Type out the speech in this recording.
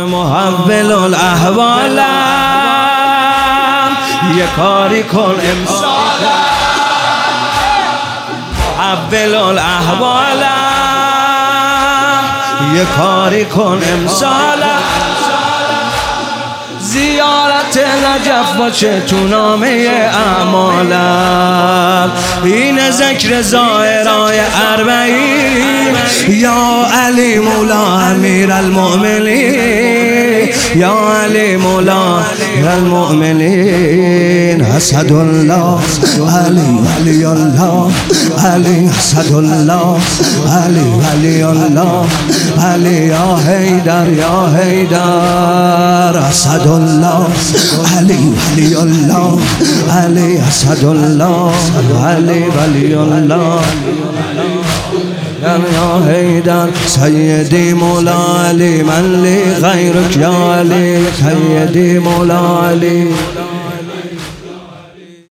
محول الاحوالم یه کاری کن امسالم محول الاحوالم یه کاری کن امسالم زیارت نجف باشه تو نامه اعمالم این ذکر ظاهرای اربعین یا علی مولا امیر المؤمنین یا علی مولا المؤمنین اسد الله علی ولی الله علی اسد الله علی ولی الله علی یا حیدر یا حیدر اسد الله علی ولی الله علی اسد الله علی ولی الله یا حیدر سیدی مولا علی من لی غیرک یا علی سیدی مولا علی